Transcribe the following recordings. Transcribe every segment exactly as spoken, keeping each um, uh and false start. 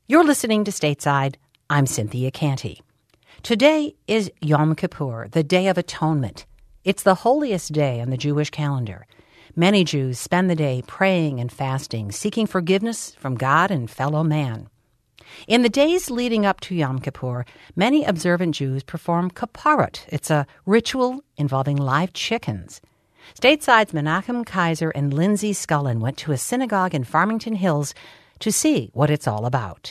You're listening to Stateside. I'm Cynthia Canty. Today is Yom Kippur, the Day of Atonement. It's the holiest day on the Jewish calendar. Many Jews spend the day praying and fasting, seeking forgiveness from God and fellow man. In the days leading up to Yom Kippur, many observant Jews perform kapparot. It's a ritual involving live chickens. Stateside's Menachem Kaiser and Lindsay Scullin went to a synagogue in Farmington Hills to see what it's all about.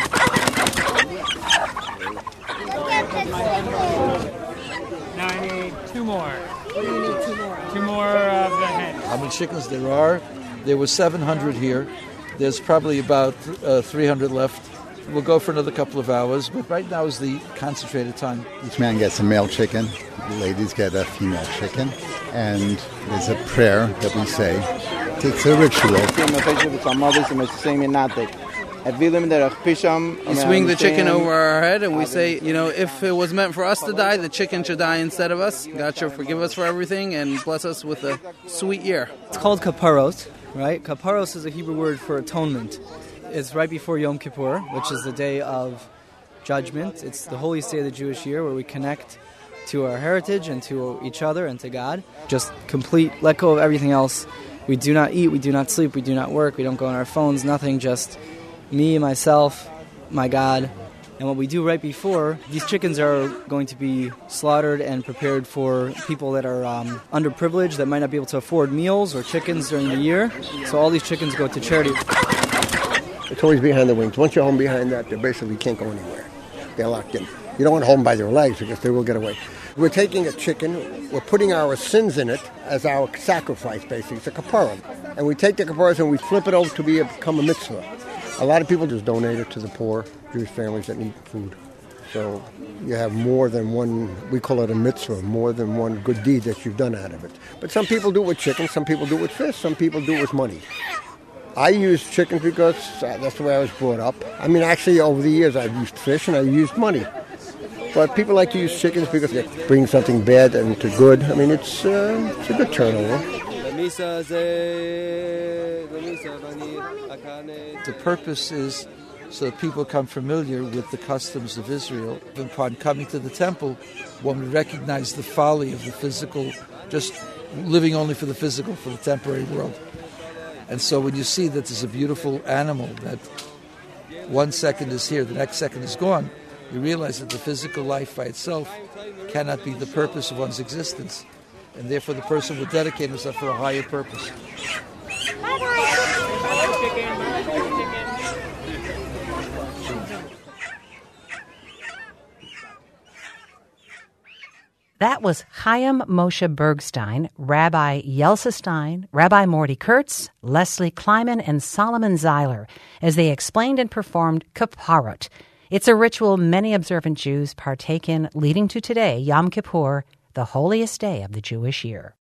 Now I need two more. You need two more. Two more of the hens. How many chickens there are? There were seven hundred here. There's probably about uh, three hundred left. We'll go for another couple of hours, but right now is the concentrated time. Each man gets a male chicken. The ladies get a female chicken. And there's a prayer that we say. It's a ritual. You swing the chicken over our head and we say, you know, if it was meant for us to die, the chicken should die instead of us. God should forgive us for everything and bless us with a sweet year. It's called kapparos, right? Kapparos is a Hebrew word for atonement. It's right before Yom Kippur, which is the day of judgment. It's the holiest day of the Jewish year where we connect to our heritage and to each other and to God. Just complete, let go of everything else. We do not eat, we do not sleep, we do not work, we don't go on our phones, nothing, just me, myself, my God. And what we do right before, these chickens are going to be slaughtered and prepared for people that are um, underprivileged, that might not be able to afford meals or chickens during the year. So all these chickens go to charity. It's always behind the wings. Once you're home behind that, they basically can't go anywhere. They're locked in. You don't want to hold them by their legs because they will get away. We're taking a chicken, we're putting our sins in it as our sacrifice, basically. It's a kapara. And we take the kapara and we flip it over to be a, become a mitzvah. A lot of people just donate it to the poor Jewish families that need food. So you have more than one, we call it a mitzvah, more than one good deed that you've done out of it. But some people do it with chicken, some people do it with fish, some people do it with money. I use chickens because that's the way I was brought up. I mean, actually, over the years, I've used fish and I've used money. But people like to use chickens because they bring something bad into good. I mean, it's, uh, it's a good turnover. The purpose is so that people become familiar with the customs of Israel. Upon coming to the temple, one would recognize the folly of the physical, just living only for the physical, for the temporary world. And so when you see that there's a beautiful animal that one second is here, the next second is gone, you realize that the physical life by itself cannot be the purpose of one's existence. And therefore the person would dedicate himself for a higher purpose. That was Chaim Moshe Bergstein, Rabbi Yelsa Stein, Rabbi Morty Kurtz, Leslie Kleiman, and Solomon Zeiler as they explained and performed kapparot. It's a ritual many observant Jews partake in, leading to today, Yom Kippur, the holiest day of the Jewish year.